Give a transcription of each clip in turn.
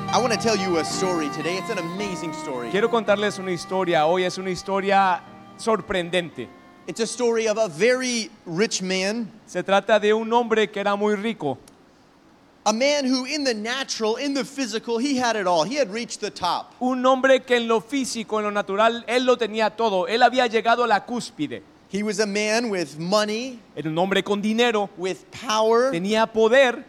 I want to tell you a story today. It's an amazing story. Quiero contarles una historia. Hoy es una historia sorprendente. It's a story of a very rich man. Se trata de un hombre que era muy rico. A man who in the natural, in the physical, he had it all. He had reached the top. Un hombre que en lo físico, en lo natural, él lo tenía todo. Él había llegado a la cúspide. He was a man with money, Era un hombre con dinero, with power. tenía poder.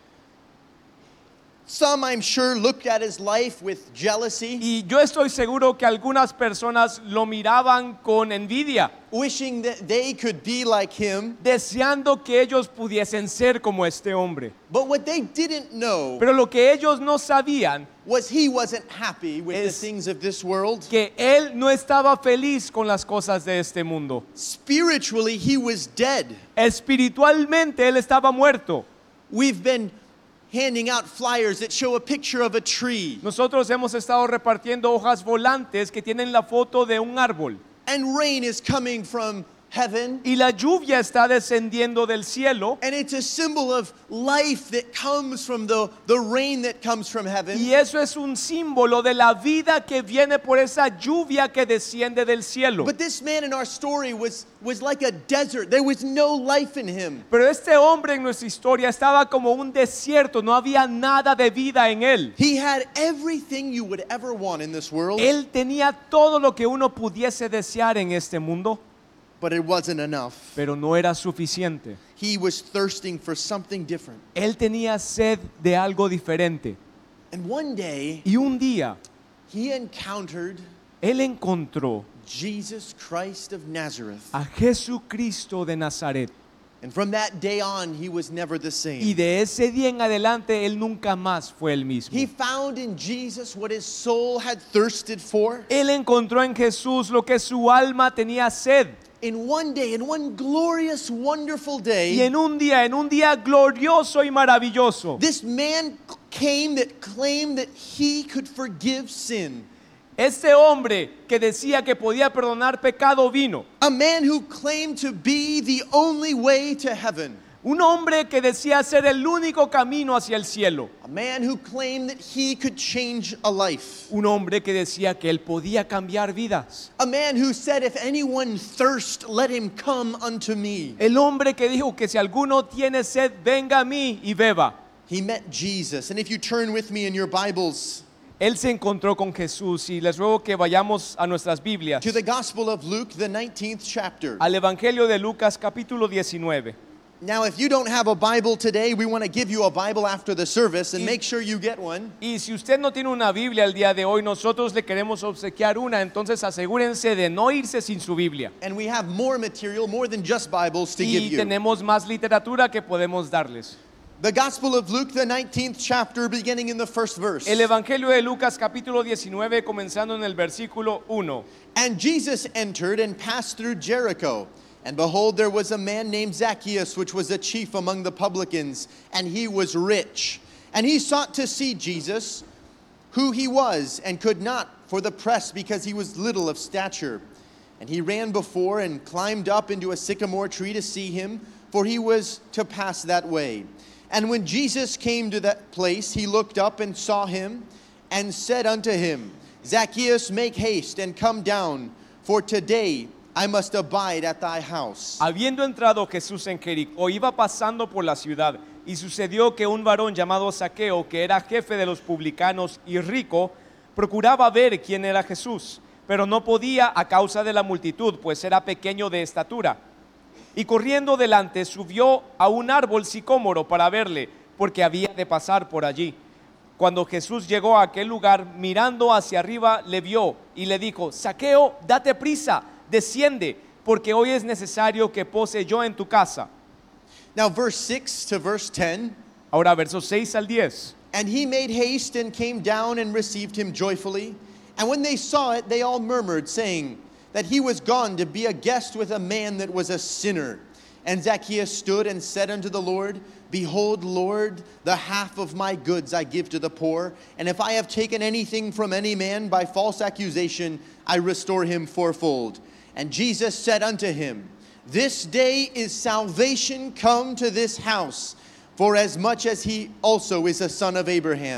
Some, I'm sure, looked at his life with jealousy, Y yo estoy seguro que algunas personas lo miraban con envidia, wishing that they could be like him. deseando que ellos pudiesen ser como este hombre. But what they didn't know Pero lo que ellos no sabían was he wasn't happy with the Es- things of this world. que él no estaba feliz con las cosas de este mundo. Spiritually, he was dead. Espiritualmente él estaba muerto. We've been handing out flyers that show a picture of a tree. Nosotros hemos estado repartiendo hojas volantes que tienen la foto de un árbol. And rain is coming from heaven. Y la lluvia está descendiendo del cielo. And it's a symbol of life that comes from the rain that comes from heaven. Y eso es un símbolo de la vida que viene por esa lluvia que desciende del cielo. But this man in our story was like a desert. There was no life in him. Pero este hombre en nuestra historia estaba como un desierto, no había nada de vida en él. He had everything you would ever want in this world, Él tenía todo lo que uno pudiese desear en este mundo, but it wasn't enough. pero no era suficiente. He was thirsting for something different. Él tenía sed de algo diferente. And one day, Y un día he encountered él encontró Jesus Christ of Nazareth. a Jesucristo de Nazaret. And from that day on, he was never the Y same. de ese día en adelante él nunca más fue el mismo. He found in Jesus what his soul had thirsted for. Él encontró en Jesús lo que su alma tenía sed. In one day, in one glorious, wonderful Y day, en un día glorioso y maravilloso, this man came that claimed that he could forgive sin. este hombre que decía que podía perdonar pecado vino. A man who claimed to be the only way to heaven. Un hombre que decía ser el único camino hacia el cielo. A man who claimed that he could change a life. Un hombre que decía que él podía cambiar vidas. A man who said, if anyone thirst, let him come unto me. El hombre que dijo que si alguno tiene sed, venga a mí y beba. He met Jesus. And if you turn with me in your Bibles Él se encontró con Jesús y les ruego que vayamos a nuestras Biblias, to the Gospel of Luke, the 19th chapter. al Evangelio de Lucas capítulo 19. Now, if you don't have a Bible today, we want to give you a Bible after the service and make sure you get one. Y si usted no tiene una Biblia el día de hoy, nosotros le queremos obsequiar una, entonces asegúrense de no irse sin su Biblia. And we have more material, more than just Bibles to give Y you. tenemos más literatura que podemos darles. The Gospel of Luke, the 19th chapter, beginning in the first verse. El Evangelio de Lucas capítulo 19, comenzando en el versículo 1. And Jesus entered and passed through Jericho. And behold, there was a man named Zacchaeus, which was a chief among the publicans, and he was rich. And he sought to see Jesus, who he was, and could not for the press, because he was little of stature. And he ran before and climbed up into a sycamore tree to see him, for he was to pass that way. And when Jesus came to that place, he looked up and saw him, and said unto him, Zacchaeus, make haste and come down, for today I must abide at thy house. Habiendo entrado Jesús en Jericó, iba pasando por la ciudad, y sucedió que un varón llamado Zaqueo, que era jefe de los publicanos y rico, procuraba ver quién era Jesús, pero no podía a causa de la multitud, pues era pequeño de estatura. Y corriendo delante subió a un árbol sicómoro para verle, porque había de pasar por allí. Cuando Jesús llegó a aquel lugar, mirando hacia arriba, le vio y le dijo: Zaqueo, date prisa, desciende, porque hoy es necesario que pose yo en tu casa. Now verse 6 to verse 10. Ahora versos 6 al 10. And he made haste and came down and received him joyfully. And when they saw it, they all murmured, saying that he was gone to be a guest with a man that was a sinner. And Zacchaeus stood and said unto the Lord, Behold, Lord, the half of my goods I give to the poor. And if I have taken anything from any man by false accusation, I restore him fourfold. And Jesus said unto him, This day is salvation come to this house, for as much as he also is a son of Abraham.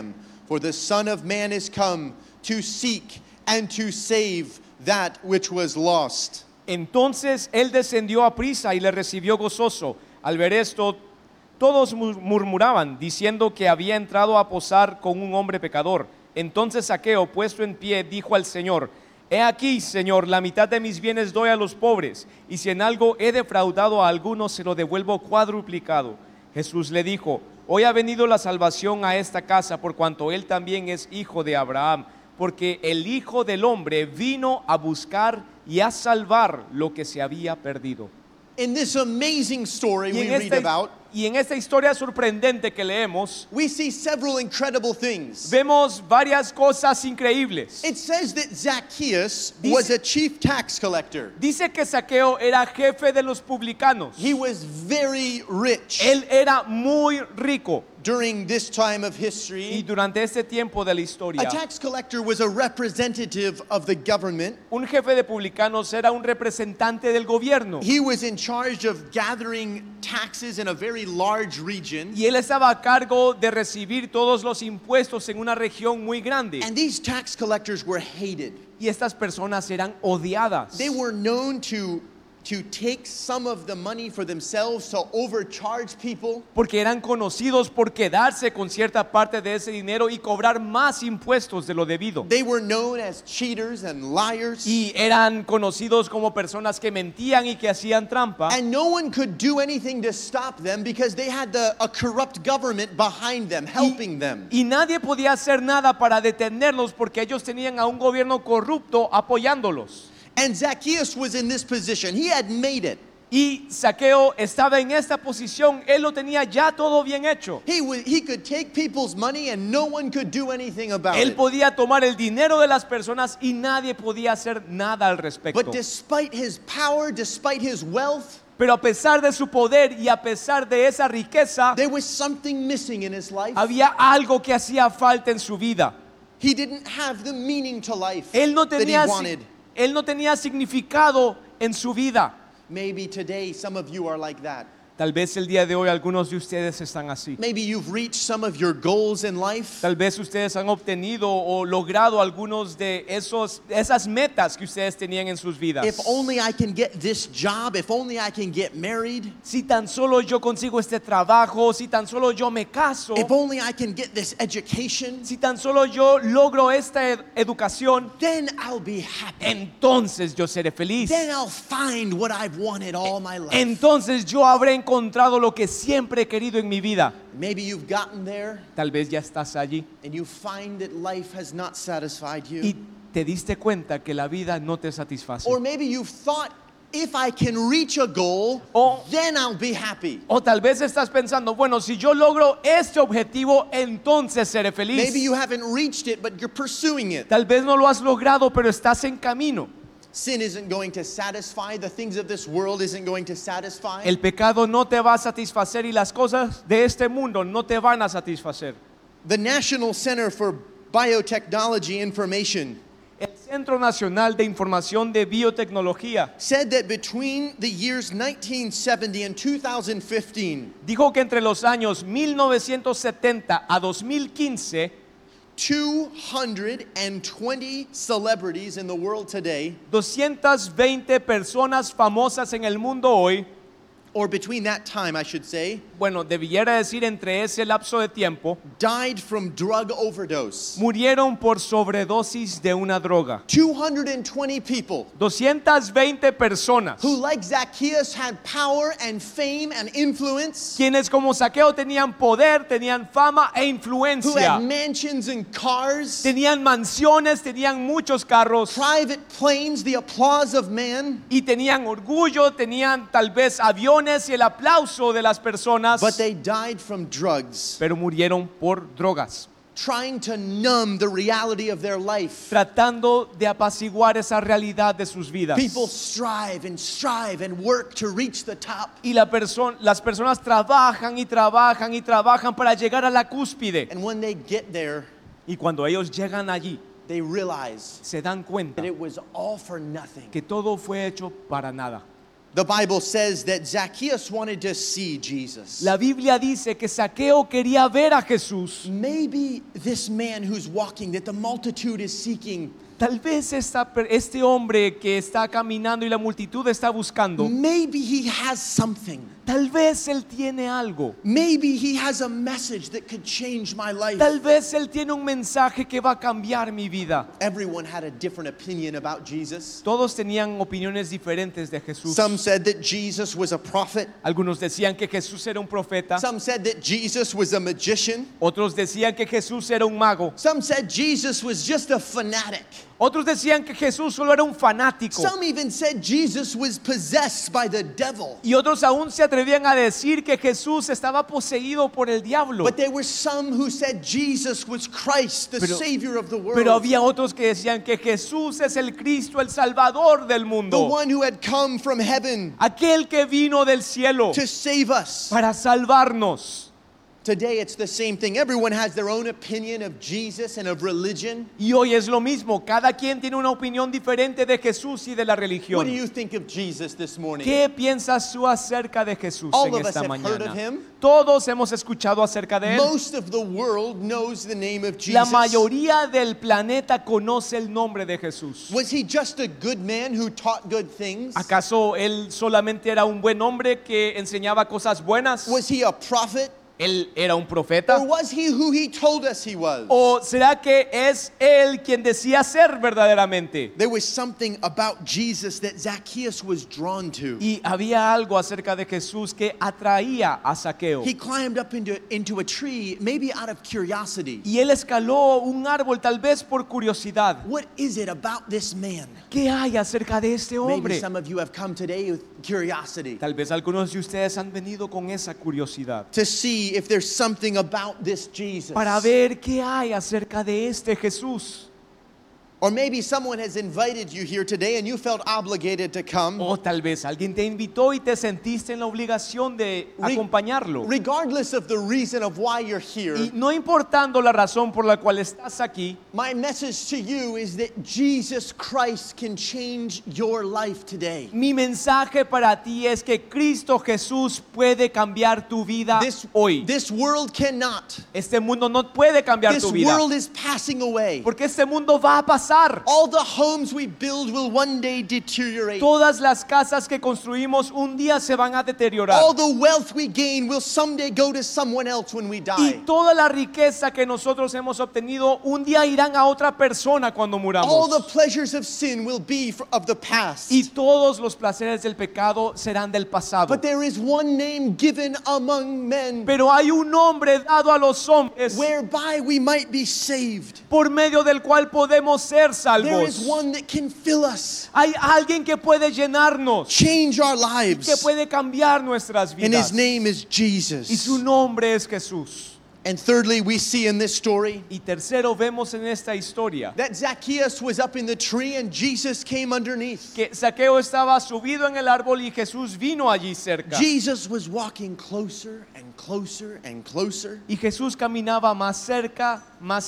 For the Son of Man is come to seek and to save that which was lost. Entonces él descendió a prisa y le recibió gozoso. Al ver esto, todos murmuraban, diciendo que había entrado a posar con un hombre pecador. Entonces Zaqueo, puesto en pie, dijo al Señor: He aquí, Señor, la mitad de mis bienes doy a los pobres, y si en algo he defraudado a alguno, se lo devuelvo cuadruplicado. Jesús le dijo: Hoy ha venido la salvación a esta casa, por cuanto él también es hijo de Abraham, porque el Hijo del Hombre vino a buscar y a salvar lo que se había perdido. In this amazing story we read about, Y en esta historia sorprendente que leemos, we see several incredible things. vemos varias cosas increíbles. It says that Zacchaeus was a chief tax collector. Dice que Zaqueo era jefe de los publicanos. He was very rich. Él era muy rico. During this time of Y history, durante este tiempo de la a historia, tax collector was a representative of the government. un jefe de publicanos era un representante del gobierno. He was in charge of gathering taxes in a very large region. Y él estaba a cargo de recibir todos los impuestos en una región muy grande. And these tax collectors were hated. Y estas personas eran odiadas. They were known to take some of the money for themselves, to overcharge people. Porque eran conocidos por quedarse con cierta parte de ese dinero y cobrar más impuestos de lo debido. They were known as cheaters and liars. Y eran conocidos como personas que mentían y que hacían trampa. And no one could do anything to stop them because they had a corrupt government behind them, helping them. Y nadie podía hacer nada para detenerlos porque ellos tenían a un gobierno corrupto apoyándolos. And Zacchaeus was in this position. He had made it. Y Zaqueo estaba en esta posición, él lo tenía ya todo bien hecho. He could take people's money and no one could do anything about Él it. podía tomar el dinero de las personas y nadie podía hacer nada al respecto. But despite his power, despite his wealth, Pero a pesar de su poder y a pesar de esa riqueza, there was something missing in his life. había algo que hacía falta en su vida. He didn't have the meaning to life Él no that he tenía, wanted. él no tenía significado en su vida. Maybe today some of you are like that. Tal vez el día de hoy algunos de ustedes están así. Maybe you've reached some of your goals in life. Tal vez ustedes han obtenido o logrado algunos de esas metas que ustedes tenían en sus vidas. If only I can get this job, if only I can get married, Si tan solo yo consigo este trabajo, si tan solo yo me caso, if only I can get this education, si tan solo yo logro esta educación, then I'll be happy. entonces yo seré feliz. Then I'll find what I've wanted all my life. Entonces yo habré encontrado lo que siempre he querido en mi vida. Maybe you've gotten there Tal vez ya estás allí and you find that life has not satisfied y you. te diste cuenta que la vida no te satisface. Or maybe you've thought, if I can reach a goal, O- then I'll be happy. O tal vez estás pensando, bueno, si yo logro este objetivo, entonces seré feliz. Maybe you haven't reached it, but you're pursuing it. Tal vez no lo has logrado, pero estás en camino. Sin isn't going to satisfy. The things of this world isn't going to satisfy. El pecado no te va a satisfacer y las cosas de este mundo no te van a satisfacer. The National Center for Biotechnology Information El Centro Nacional de Información de Biotecnología said that between the years 1970 and 2015, dijo que entre los años 1970 a 2015, 220 celebrities in the world today, 220 personas famosas en el mundo hoy, or between that time, I should say, bueno, debiera decir entre ese lapso de tiempo, died from drug overdose. murieron por sobredosis de una droga. 220 people 220 personas, who, like Zacchaeus, had power and fame and influence, quienes como Zaqueo tenían poder, tenían fama e who influencia, had mansions and cars, tenían mansiones, tenían muchos carros private planes, the applause of man, y tenían orgullo, tenían tal vez aviones y el aplauso de las personas, but they died from drugs, pero murieron por drogas, trying to numb the reality of their life. tratando de apaciguar esa realidad de sus vidas. People strive and work to reach the top. Y las personas trabajan y trabajan y trabajan para llegar a la cúspide. And when they get there, Y cuando ellos llegan allí, they realize se dan cuenta that it was all for nothing. que todo fue hecho para nada. The Bible says that Zacchaeus wanted to see Jesus. La Biblia dice que Zaqueo quería ver a Jesús. Maybe this man who's walking, that the multitude is seeking, Tal vez este hombre que está caminando y la multitud está buscando, maybe he has something. tal vez él tiene algo. Maybe he has a message that could change my life. Tal vez él tiene un mensaje que va a cambiar mi vida. Everyone had a different opinion about Jesus. Todos tenían opiniones diferentes de Jesús. Some said that Jesus was a prophet. Algunos decían que Jesús era un profeta. Some said that Jesus was a magician. Otros decían que Jesús era un mago. Some said Jesus was just a fanatic. Otros decían que Jesús solo era un fanático. Some even said Jesus was possessed by the devil. Y otros aún se atrevían a decir que Jesús estaba poseído por el diablo. But there were some who said Jesus was Christ, the Savior of the world. Pero había otros que decían que Jesús es el Cristo, el Salvador del The mundo. one who had come from heaven Aquel que vino del cielo to save us. para salvarnos. Today it's the same thing. Everyone has their own opinion of Jesus and of religion. Y hoy es lo mismo. Cada quien tiene una opinión diferente de Jesús y de la What do religión. you think of Jesus this morning? ¿Qué piensas tú acerca de Jesús All en of us esta have heard mañana? of him. Todos hemos escuchado acerca de él. Most of the world knows the name of La Jesus. mayoría del planeta conoce el nombre de Jesús. Was he just a good man who taught good things? ¿Acaso él solamente era un buen hombre que enseñaba cosas buenas? Was he a prophet? ¿Él era un Or profeta? was he who he told us he was? ¿O será que es él quien decía ser verdaderamente? There was something about Jesus that Zacchaeus was drawn to. Y había algo acerca de Jesús que atraía a Zaqueo. He climbed up into a tree, maybe out of curiosity. Y él escaló un árbol tal vez por curiosidad. What is it about this man? ¿Qué hay acerca de este Maybe hombre? some of you have come today with curiosity Tal vez algunos de ustedes han venido con esa curiosidad to see if there's something about this Jesus. para ver qué hay acerca de este Jesús. Or maybe someone has invited you here today and you felt obligated to come. O tal vez alguien te invitó y te sentiste en la obligación de acompañarlo. Regardless of the reason of why you're here, Y no importando la razón por la cual estás aquí, my message to you is that Jesus Christ can change your life today. mi mensaje para ti es que Cristo Jesús puede cambiar tu vida hoy. This world cannot. Este mundo no puede cambiar This tu vida world is passing away. porque este mundo va a pasar. All the homes we build will one day deteriorate. Todas las casas que construimos un día se van a deteriorar. All the wealth we gain will someday go to someone else when we Y die. toda la riqueza que nosotros hemos obtenido un día irán a otra persona cuando All the muramos. pleasures of sin will be of the past. Y todos los placeres del pecado serán del pasado. But there is one name given among men Pero hay un nombre dado a los hombres whereby we might be saved. por medio del cual podemos ser There is salvos. one that can fill us, Hay alguien que puede llenarnos, change our que lives, puede cambiar nuestras and his vidas. name is Y su Jesus. nombre es Jesús. And thirdly, we see in this story Y tercero, vemos en esta historia that Zacchaeus was up in the tree and Jesus came underneath. que Zaqueo estaba subido en el árbol y Jesús vino allí cerca. Jesus was walking closer and closer and closer. Y Jesús caminaba más cerca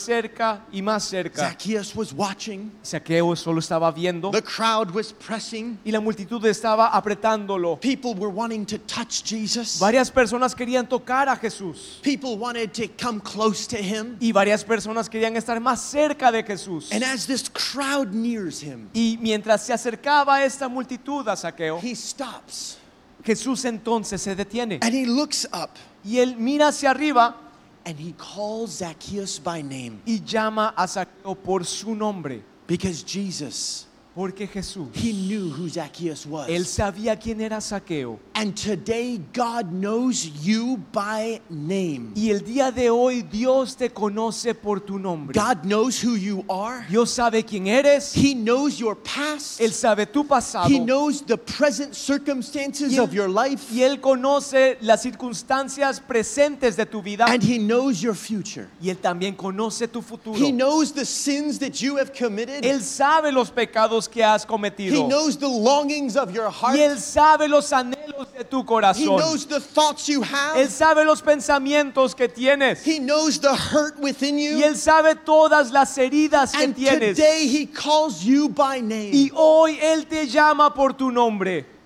y más cerca. Zacchaeus was watching. Zaqueo solo estaba viendo The crowd was pressing. y la multitud estaba apretándolo. People were wanting to touch Jesus. Varias personas querían tocar a Jesús People wanted to come close to him. y varias personas querían estar más cerca de Jesús. And as this crowd nears him, Y mientras se acercaba esta multitud a Zaqueo, he stops Jesús entonces se detiene and he looks up y él mira hacia arriba and he calls Zacchaeus by name y llama a Zaqueo por su nombre, because Jesus, porque Jesús, he knew who Zacchaeus él was. sabía quién era Zaqueo. And today God knows you by name. Y el día de hoy Dios te conoce por tu nombre. God knows who you are. Dios sabe quién eres. He knows your past. Él sabe tu pasado. He knows the present circumstances Y él- of your life. Y Él conoce las circunstancias presentes de tu vida. And he knows your future. Y Él también conoce tu futuro. He knows the sins that you have committed. Él sabe los pecados que has He cometido. knows the longings of your heart. Y Él sabe los anhelos de tu He corazón. knows the thoughts you Él have. sabe los pensamientos que tienes. He knows the hurt within Y you. Él sabe todas las heridas que And tienes. today he calls you by Y name. hoy Él te llama por tu nombre.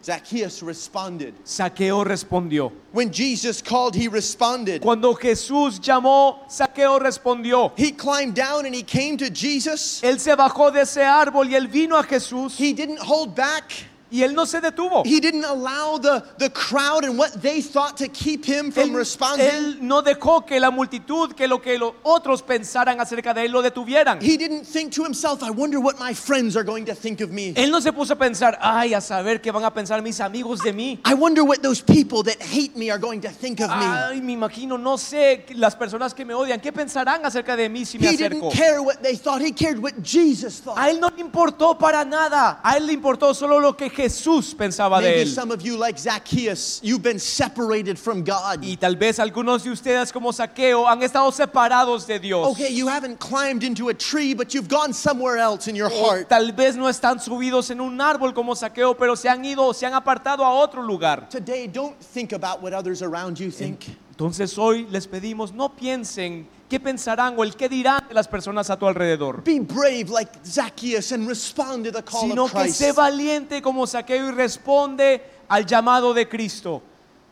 Zacchaeus responded. Zaqueo respondió. When Jesus called, he responded. Cuando Jesús llamó, Zaqueo respondió. He climbed down and he came to Jesus. Él se bajó de ese árbol y él vino a Jesús He didn't hold back. y él no se detuvo. He didn't allow the crowd and what they thought to keep him from responding. Él no dejó que la multitud, que lo que los otros pensaran acerca de él lo detuvieran. He didn't think to himself, I wonder what my friends are going to think of me. Él no se puso a pensar, ay, a saber qué van a pensar mis amigos de mí. I wonder what those people that hate me are going to think of me. Ay, me imagino, no sé, las personas que me odian, ¿qué pensarán acerca de mí si me He acerco? didn't care what they thought. He cared what Jesus thought. A él no le importó para nada. A él le importó solo lo que Jesús pensaba de Maybe él. some of you, like Zacchaeus, you've been separated from God. Y tal vez algunos de ustedes como Zaqueo han estado separados de Dios. Okay, you haven't climbed into a tree, but you've gone somewhere else in your O heart. tal vez no están subidos en un árbol como Zaqueo, pero se han ido, se han apartado a otro lugar. Today, don't think about what others around you think. Entonces hoy les pedimos, no piensen qué pensarán o el qué dirán de las personas a tu alrededor, Be brave like Zacchaeus and respond to the call sino of que Christ. sé valiente como Zaqueo y responde al llamado de Cristo.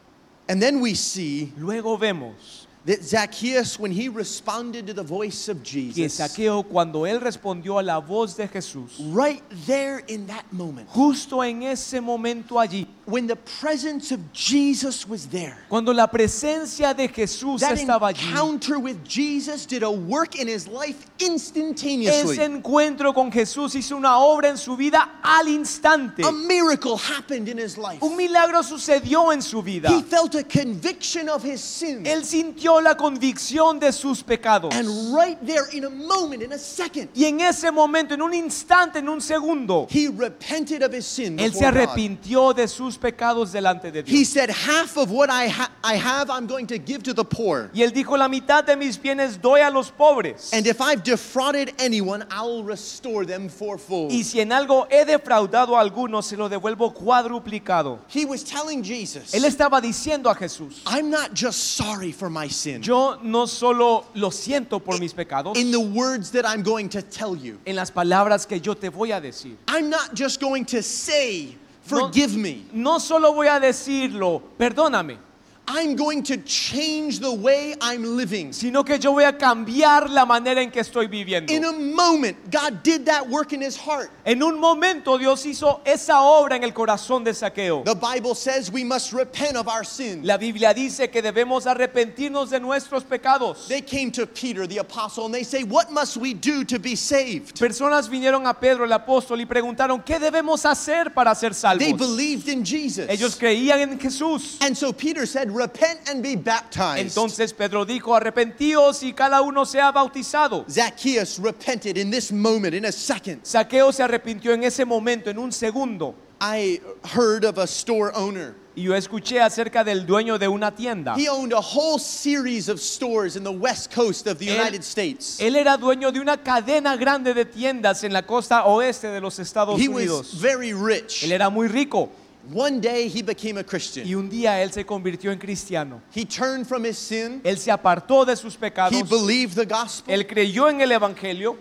And then we see Luego vemos that Zacchaeus, when he responded to the voice of que Jesus, Zaqueo, cuando él respondió a la voz de Jesús, right there in that moment, justo en ese momento allí, when the presence of Jesus was there, cuando la presencia de Jesús that estaba allí, encounter with Jesus did a work in his life ese instantaneously. encuentro con Jesús hizo una obra en su vida al instante. A miracle happened in his life. Un milagro sucedió en su vida. He felt a conviction of his sin. Él sintió la convicción de sus pecados. And right there in a moment, in a second, Y en ese momento, en un instante, en un segundo, he repented of his sin él se before God. arrepintió de sus pecados delante de He Dios. said, half of what I have, I'm going to give to the poor. Y él dijo, la mitad de mis bienes doy a los pobres. And if I've defrauded anyone, I'll restore them fourfold. Y si en algo he defraudado a alguno, se lo devuelvo cuadruplicado. He was telling Jesus, Él estaba diciendo a Jesús, I'm not just sorry for my sin. yo no solo lo siento por mis pecados, In the words that I'm going to tell you, en las palabras que yo te voy a decir. I'm not just going to say, forgive me. No solo voy a decirlo, perdóname, I'm going to change the way I'm living. sino que yo voy a cambiar la manera en que estoy viviendo. In a moment, God did that work in his heart. En un momento Dios hizo esa obra en el corazón de Zaqueo. The Bible says we must repent of our sin. La Biblia dice que debemos arrepentirnos de nuestros pecados. They came to Peter, the apostle, and they say, what must we do to be saved? Personas vinieron a Pedro el apóstol y preguntaron, ¿qué debemos hacer para ser salvos? They believed in Jesus. Ellos creían en Jesús. And so Peter said, repent and be baptized. Entonces Pedro dijo, arrepentíos y cada uno sea bautizado. Zacchaeus repented in this moment, in a second. Zaqueo se arrepintió en ese momento, en un segundo. I heard of a store owner. Y yo escuché acerca del dueño de una tienda. He owned a whole series of stores in the west coast of the United States. Él era dueño de una cadena grande de tiendas en la costa oeste de los Estados He was Unidos. very rich. Él era muy rico. One day he became a Y Christian. un día él se convirtió en cristiano. He turned from his sin. Él se apartó de sus pecados. He believed the gospel. Él creyó en el evangelio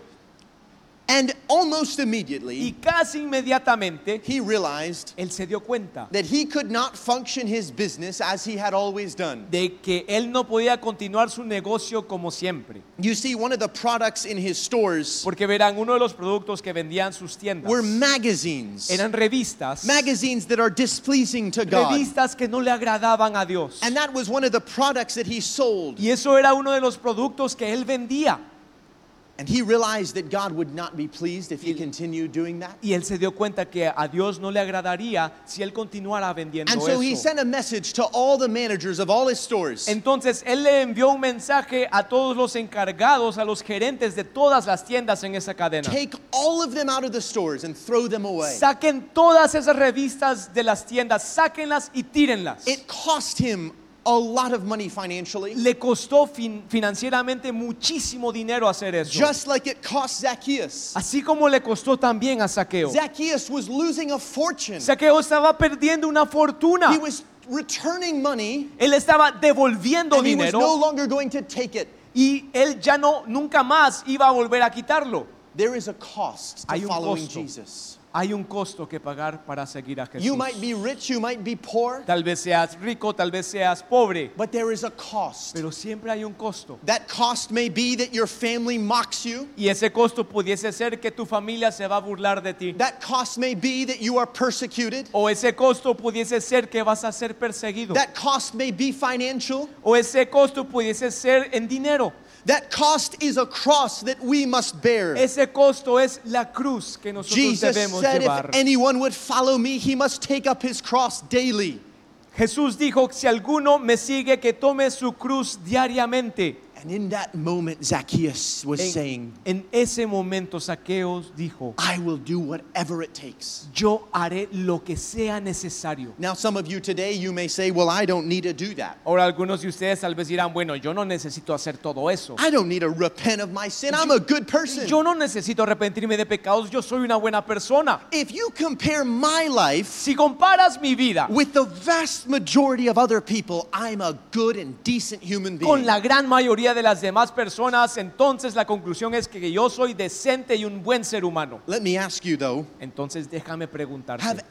And almost y immediately, casi inmediatamente he realized él se dio cuenta that he could not function his business as he had always done. de que él no podía continuar su negocio como siempre. You see, one of the products in his stores Porque verán, uno de los productos que vendían sus tiendas were magazines. eran revistas. Magazines that are displeasing to God. Revistas que no le agradaban a Dios. And that was one of the products that he sold. Y eso era uno de los productos que él vendía. And he realized that God would not be pleased if he continued doing that. Y él se dio cuenta que a Dios no le agradaría si él continuara vendiendo And so he eso. sent a message to all the managers of all his stores. Entonces él le envió un mensaje a todos los encargados, a los gerentes de todas las tiendas en esa cadena. Take all of them out of the stores and throw them away. Saquen todas esas revistas de las tiendas, sáquenlas y tírenlas. It cost him a lot of money financially, Le costó financieramente muchísimo dinero hacer eso. just like it cost Zacchaeus. Así como le costó también a Zaqueo. Zacchaeus was losing a fortune. Zaqueo estaba perdiendo una fortuna. He was returning money, Él estaba devolviendo and he was dinero no longer going to take it. y él ya no nunca más iba a volver a quitarlo. There is a cost to Hay un following costo. Jesus. Hay un costo que pagar para seguir a Jesús. You might be rich, you might be poor, Tal vez seas rico, tal vez seas pobre, but there is a cost. pero siempre hay un costo. That cost may be that your family mocks you. Y ese costo pudiese ser que tu familia se va a burlar de ti. That cost may be that you are persecuted. O ese costo pudiese ser que vas a ser perseguido. That cost may be financial. O ese costo pudiese ser en dinero. That cost is a cross that we must bear. Ese costo es la cruz que nosotros Jesus debemos said, llevar. if anyone would follow me, he must take up his cross daily. Jesús dijo, si alguno me sigue, que tome su cruz diariamente. And in that moment, Zacchaeus was saying, En ese momento Zaqueo dijo, I will do whatever it takes. yo haré lo que sea necesario. Now, some of you today, you may say, well, I don't need to do that. Ahora algunos de ustedes tal vez dirán, bueno, yo no necesito hacer todo eso. I don't need to repent of my sin. I'm a good person. Yo no necesito arrepentirme de pecados, yo soy una buena persona. If you compare my life Si comparas mi vida with the vast majority of other people, I'm a good and decent human being. con la gran mayoría de las demás personas, entonces la conclusión es que yo soy decente y un buen ser humano. Let me ask you though, Entonces déjame preguntarte, have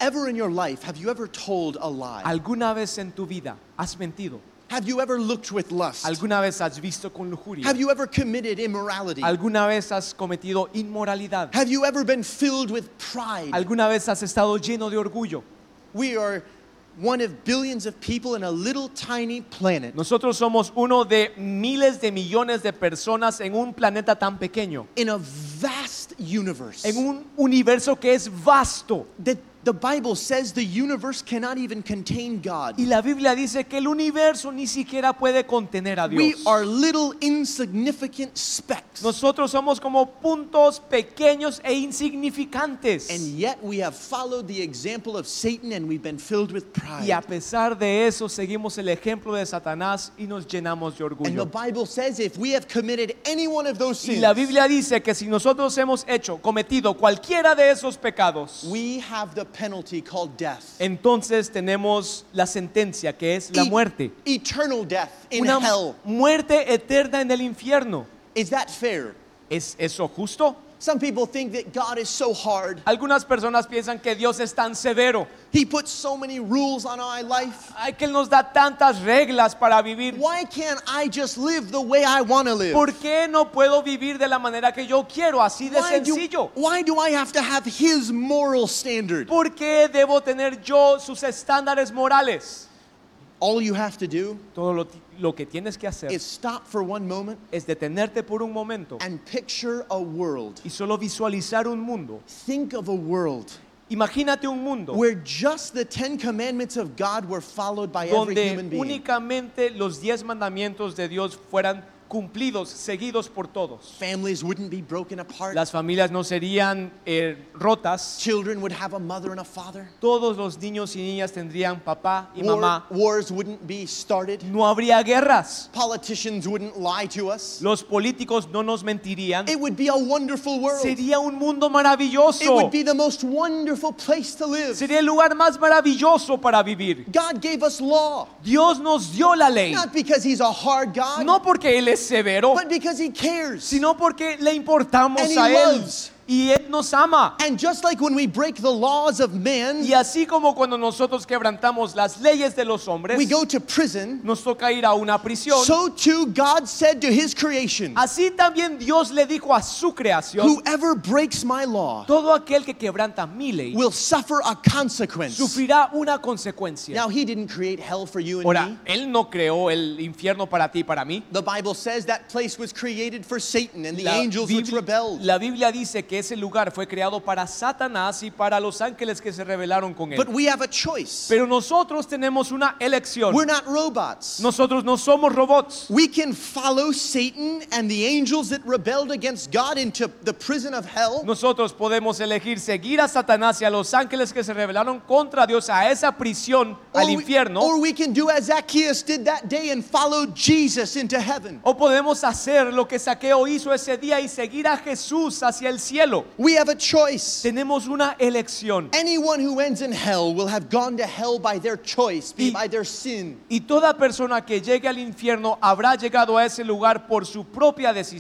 you ever told a lie? ¿alguna vez en tu vida has mentido? Have you ever looked with lust? ¿Alguna vez has visto con lujuria? Have you ever committed immorality? ¿Alguna vez has cometido inmoralidad? Have you ever been filled with pride? ¿Alguna vez has estado lleno de orgullo? We are one of billions of people in a little tiny planet. Nosotros somos uno de miles de millones de personas en un planeta tan pequeño, In a vast universe. en un universo que es vasto. The Bible says the universe cannot even contain God. Y la Biblia dice que el universo ni siquiera puede contener a We Dios. are little insignificant specks. Nosotros somos como puntos pequeños e insignificantes. And yet we have followed the example of Satan and we've been filled with Y a pride. pesar de eso, seguimos el ejemplo de Satanás y nos llenamos de And the orgullo. Bible says if we have committed any one of those Y sins, la Biblia dice que si nosotros hemos cometido cualquiera de esos pecados, we have the penalty called death. entonces tenemos la sentencia que es la muerte. Eternal death in Una hell. muerte eterna en el infierno. Is that fair? ¿Es eso justo? Some people think that God is so hard. Algunas personas piensan que Dios es tan severo. He puts so many rules on our life. Ay, que Él nos da tantas reglas para vivir. Why can't I just live the way I want to live? ¿Por qué no puedo vivir de la manera que yo quiero, así de sencillo? Why do I have to have his moral standard? ¿Por qué debo tener yo sus estándares morales? All you have to do Todo lo que tienes que hacer is stop for one moment es detenerte por un momento and picture a world. y solo visualizar un mundo. Think of a world Imagínate un mundo where just the 10 commandments of God were followed by every donde human being. únicamente los 10 mandamientos de Dios fueran cumplidos, seguidos por todos. Families wouldn't be broken apart. Las familias no serían rotas. Children would have a mother and a father. Todos los niños y niñas tendrían papá y mamá. Wars wouldn't be started. No habría guerras. Politicians wouldn't lie to us. Los políticos no nos mentirían. It would be a wonderful world. Sería un mundo It maravilloso. would be the most wonderful place to live. Sería el lugar más maravilloso para vivir. God gave us law, Dios nos dio la ley. not because he's a hard God, No porque Él es severo, but because he cares. sino porque le importamos And he a Él. loves. Y Él nos ama. And just like when we break the laws of man, Y así como cuando nosotros quebrantamos las leyes de los hombres, we go to prison, nos toca ir a una prisión. so too God said to his creation, Así también Dios le dijo a su creación, whoever breaks my law todo aquel que quebranta mi ley will suffer a consequence. sufrirá una consecuencia. Now, he didn't create hell for you and Ahora, me. Él no creó el infierno para ti y para mí. The Bible says that place was created for Satan and the angels which rebelled. La Biblia dice que ese lugar fue creado para Satanás y para los ángeles que se rebelaron con él. But we have a choice. Pero nosotros tenemos una elección. We're not robots. Nosotros no somos robots. We can follow Satan and the angels that rebelled against God into the prison of hell. Nosotros podemos elegir seguir a Satanás y a los ángeles que se rebelaron contra Dios a esa prisión, al infierno. Or we can do as Zacchaeus did that day and follow Jesus into heaven. O podemos hacer lo que Zaqueo hizo ese día y seguir a Jesús hacia el cielo. We have a choice. Tenemos una elección. Anyone who ends in hell will have gone to hell by their choice, Y- by their sin. Y toda persona que llegue al infierno habrá llegado a ese lugar por su propia decisión,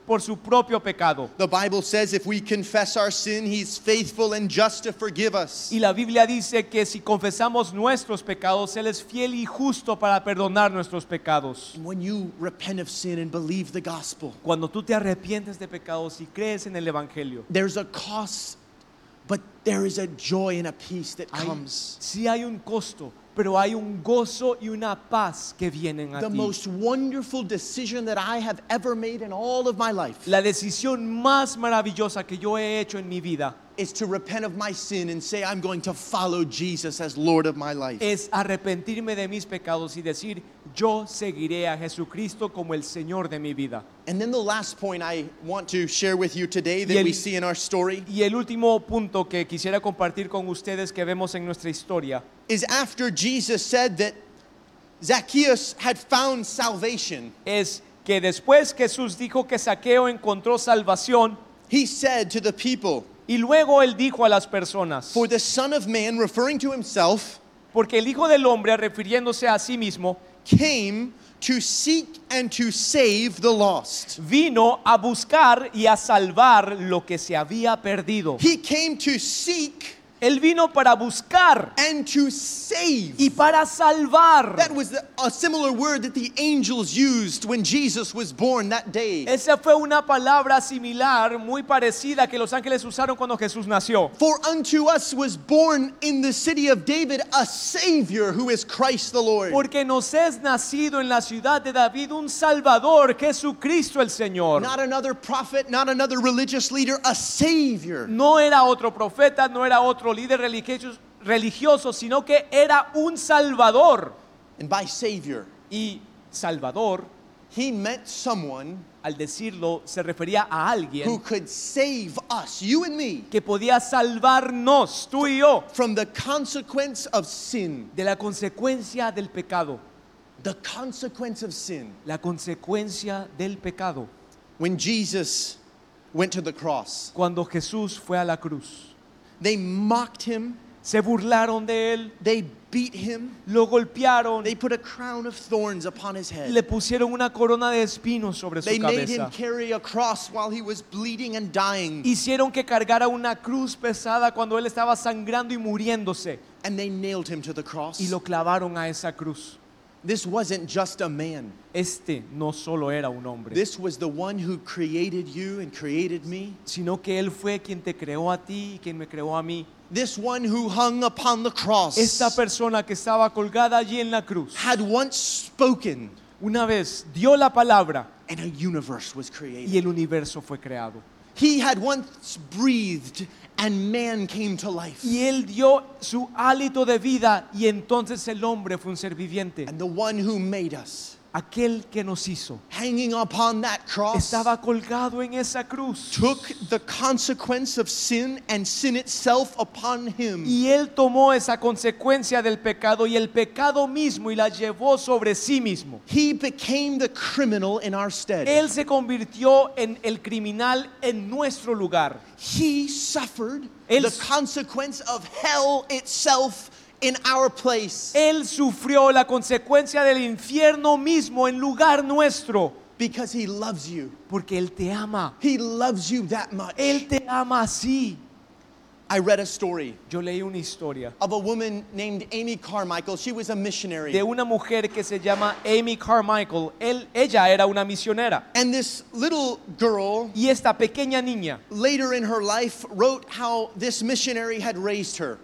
por su propio pecado. The Bible says if we confess our sin, He's faithful and just to forgive us. Y la Biblia dice que si confesamos nuestros pecados, Él es fiel y justo para perdonar nuestros pecados. And when you repent of sin and believe the gospel, Cuando tú te arrepientes de pecados y crees en el Evangelio, there's a cost, but there is a joy and a peace that comes. sí hay un costo, pero hay un gozo y una paz que vienen a The ti. most wonderful decision that I have ever made in all of my life La decisión más maravillosa que yo he hecho en mi vida is to repent of my sin and say I'm going to follow Jesus as Lord of my life. es arrepentirme de mis pecados y decir, yo seguiré a Jesucristo como el Señor de mi vida. And then the last point I want to share with you today Y that el- we see in our story Y el último punto que quisiera compartir con ustedes que vemos en nuestra historia is after Jesus said that Zacchaeus had found salvation, es que después Jesús dijo que Zaqueo encontró salvación he said to the people, y luego él dijo a las personas, for the Son of Man, referring to himself, porque el Hijo del Hombre, refiriéndose a sí mismo, came to seek and to save the lost. vino a buscar y a salvar lo que se había perdido. He came to seek Él vino para buscar and to save. y para salvar. That was a similar word that the angels used when Jesus was born that day. Esa fue una palabra similar, muy parecida que los ángeles usaron cuando Jesús nació. For unto us was born in the city of David a Savior who is Christ the Lord. Porque nos es nacido en la ciudad de David un Salvador, Jesucristo el Señor. Not another prophet, not another religious leader, a Savior. No era otro profeta, no era otro líder religioso, sino que era un Salvador. And by Savior, Y Salvador, he meant someone al decirlo, se refería a who alguien could save us, you and me, que podía salvarnos, tú y yo, from the consequence of sin. de la consecuencia del pecado. The consequence of sin. La consecuencia del pecado. When Jesus went to the cross, Cuando Jesús fue a la cruz, they mocked him, se burlaron de él, they beat him, lo golpearon, they put a crown of thorns upon his head. le pusieron una corona de espinos sobre su They made him cabeza. carry a cross while he was bleeding and dying. Hicieron que cargara una cruz pesada cuando él estaba sangrando y muriéndose. And they nailed him to the cross. Y lo clavaron a esa cruz. This wasn't just a man. Este no solo era un hombre, This was the one who created you and created me. sino que él fue quien te creó a ti y quien me creó a mí. This one who hung upon the cross Esta persona que estaba colgada allí en la cruz, had once spoken una vez dio la palabra and a universe was y created. el universo fue creado. He had once breathed and man came to life. Y él dio su hálito de vida y entonces el hombre fue un ser viviente. And the one who made us, Aquel que nos hizo hanging upon that cross, estaba colgado en esa cruz. took the consequence of sin and sin itself upon him. Y él tomó esa consecuencia del pecado y el pecado mismo y la llevó sobre sí mismo. He became the criminal in our stead. Él se convirtió en el criminal en nuestro lugar. He suffered Él- the consequence of hell itself in our place Él sufrió la consecuencia del infierno mismo en lugar nuestro. because he loves you. Porque Él te ama. He loves you that much. Él te ama así. I read a story Yo leí una historia of a woman named Amy Carmichael. She was a missionary. de una mujer que se llama Amy Carmichael. Ella era una misionera. And this little girl, Y esta pequeña niña, later in her life, wrote how this missionary had raised her.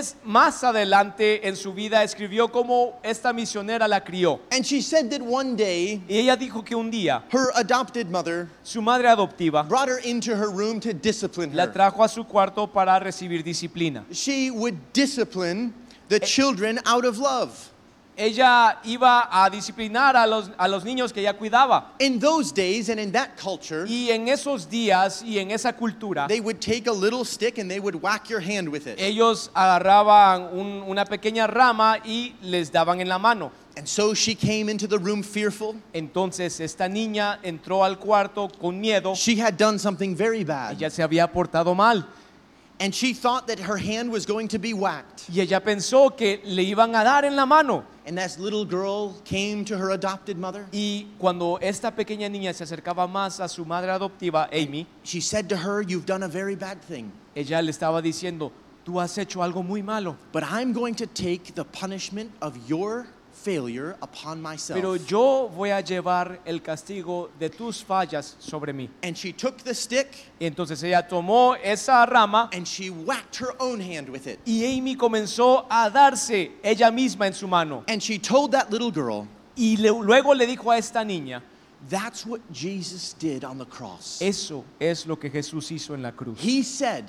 más adelante en su vida escribió cómo esta misionera la crió. And she said that one day, Y ella dijo que un día her adopted mother su madre adoptiva brought her into her room to discipline la her. trajo a su cuarto para recibir disciplina. She would discipline the children out of love. Ella iba a disciplinar a los niños que ella cuidaba. In those days and in that culture, Y en esos días y en esa cultura, they would take a little stick and they would whack your hand with it. ellos agarraban una pequeña rama y les daban en la mano. And so she came into the room fearful. Entonces esta niña entró al cuarto con miedo. She had done something very bad. Ella se había portado mal. And she thought that her hand was going to be whacked. Y ella pensó que le iban a dar en la mano. And this little girl came to her adopted mother. Y cuando esta pequeña niña se acercaba más a su madre adoptiva, Amy, She said to her, "You've done a very bad thing, ella le estaba diciendo, tú has hecho algo muy malo, but I'm going to take the punishment of your failure upon myself." pero yo voy a llevar el castigo de tus fallas sobre mí. And she took the stick Y entonces ella tomó esa rama and she whacked her own hand with it. y Amy comenzó a darse ella misma en su mano. And she told that little girl, Y luego le dijo a esta niña, that's what Jesus did on the cross. eso es lo que Jesús hizo en la cruz. He said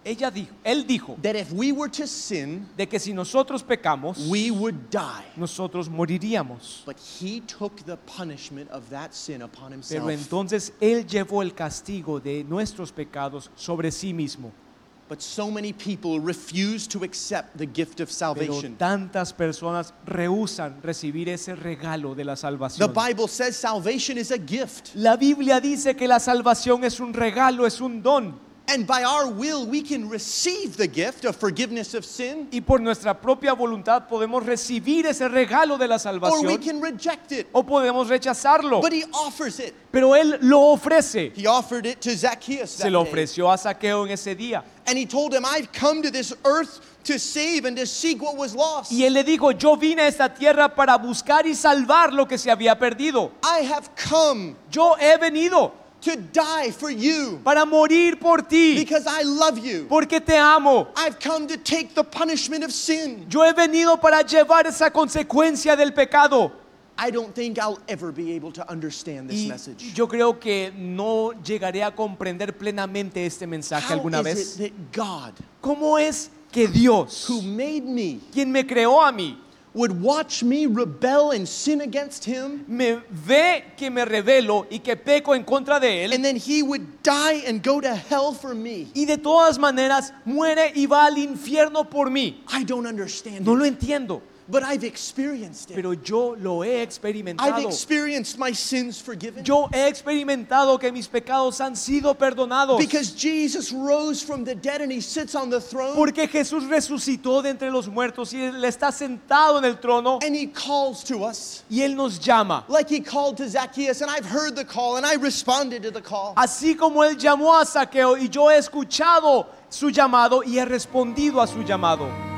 Él dijo that if we were to sin, de que si nosotros pecamos, we would die. nosotros moriríamos. But he took the punishment of that sin upon himself. Pero entonces Él llevó el castigo de nuestros pecados sobre sí mismo. But so many people refuse to accept the gift of Pero salvation. tantas personas rehúsan recibir ese regalo de la The salvación. Bible says salvation is a gift. La Biblia dice que la salvación es un regalo, es un don. And by our will, we can receive the gift of forgiveness of sin, Y por nuestra propia voluntad podemos recibir ese regalo de la or we salvación can reject it. o podemos rechazarlo. But he offers it. Pero Él lo ofrece. He offered it to Zacchaeus Se that lo day. ofreció a Zaqueo en ese día. And he told him, I've come to this earth to save and to seek what was lost. Y Él le dijo, yo vine a esta tierra para buscar y salvar lo que se había perdido. I have come Yo he venido to die for you para morir por ti, because I love you. porque te amo. I've come to take the punishment of sin. Yo he venido para llevar esa consecuencia del pecado. I don't think I'll ever be able to understand this Y message. yo creo que no llegaré a comprender plenamente este mensaje How alguna is vez. it that God, ¿Cómo es que Dios, who made me, quien me creó a mí, would watch me rebel and sin against him, me ve que me rebelo y que peco en contra de Él, and then he would die and go to hell for me? y de todas maneras muere y va al infierno por mí? I don't understand No lo it, entiendo, but I've experienced it. pero yo lo he I've experimentado. experienced my sins forgiven. Yo he experimentado que mis pecados han sido perdonados. Because Jesus rose from the dead and he sits on the throne, Porque Jesús resucitó de entre los muertos y Él está sentado en el trono and he calls to us y Él nos llama. like he called to Zacchaeus, and I've heard the call and I responded to the call. Así como Él llamó a Zaqueo y yo he escuchado su llamado y he respondido a su llamado.